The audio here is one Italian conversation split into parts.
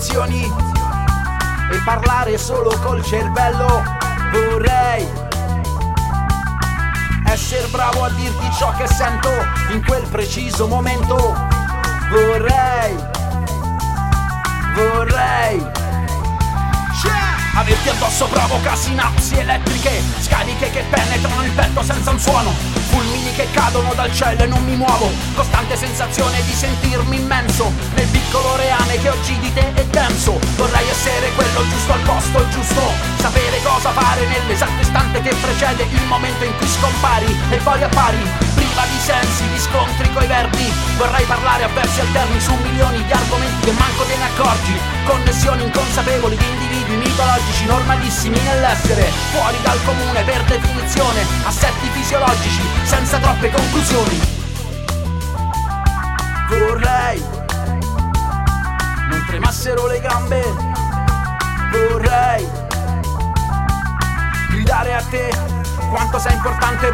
emozioni e parlare solo col cervello. Vorrei essere bravo a dirti ciò che sento in quel preciso momento. Vorrei averti addosso provoca sinapsi elettriche, scariche che penetrano il petto senza un suono, fulmini che cadono dal cielo e non mi muovo, costante sensazione di sentirmi immenso nel piccolo reame che oggi di te è denso. Vorrei essere quello giusto al posto giusto, sapere cosa fare nell'esatto istante che precede il momento in cui scompari e poi appari, priva di sensi, di scontri coi verbi. Vorrei parlare a versi alterni su milioni di argomenti che manco te ne accorgi, connessioni inconsapevoli di individui mitologici normalissimi nell'essere, fuori dal comune per definizione, assetti fisiologici senza troppe conclusioni. Vorrei non tremassero le gambe, vorrei gridare a te quanto sei importante.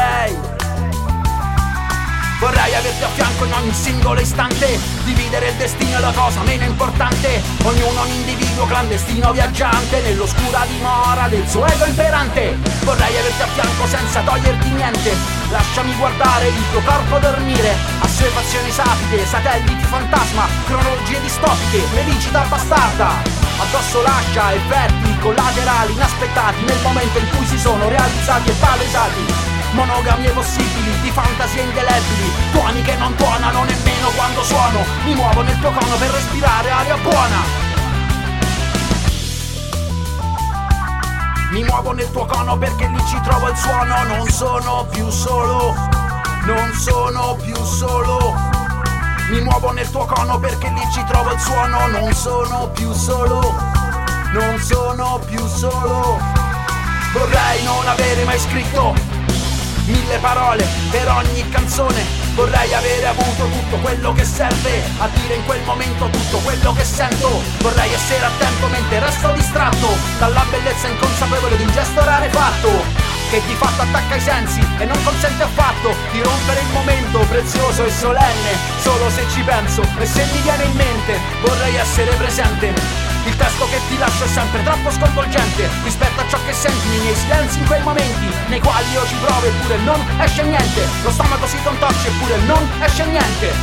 Vorrei averti a fianco in ogni singolo istante, dividere il destino è la cosa meno importante, ognuno un individuo clandestino viaggiante nell'oscura dimora del suo ego imperante. Vorrei averti a fianco senza toglierti niente, lasciami guardare il tuo corpo dormire, assuefazioni sapiche, satelliti fantasma, cronologie distopiche, felicità bastarda. Addosso lascia effetti collaterali inaspettati nel momento in cui si sono realizzati e palesati. Monogamie possibili, di fantasie indelebili, tuoni che non tuonano nemmeno quando suono. Mi muovo nel tuo cono per respirare aria buona. Mi muovo nel tuo cono perché lì ci trovo il suono. Non sono più solo, non sono più solo. Mi muovo nel tuo cono perché lì ci trovo il suono. Non sono più solo, non sono più solo. Vorrei non avere mai scritto 1000 parole per ogni canzone, vorrei avere avuto tutto quello che serve a dire in quel momento tutto quello che sento. Vorrei essere attento mentre resto distratto dalla bellezza inconsapevole di un gesto rarefatto, che di fatto attacca i sensi e non consente affatto di rompere il momento prezioso e solenne. Solo se ci penso e se mi viene in mente, vorrei essere presente. Il testo che ti lascio è sempre troppo sconvolgente rispetto a ciò che senti nei miei silenzi in quei momenti nei quali io ci provo eppure non esce niente. Lo stomaco si contorce eppure non esce niente.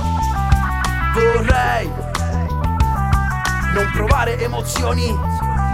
Vorrei non provare emozioni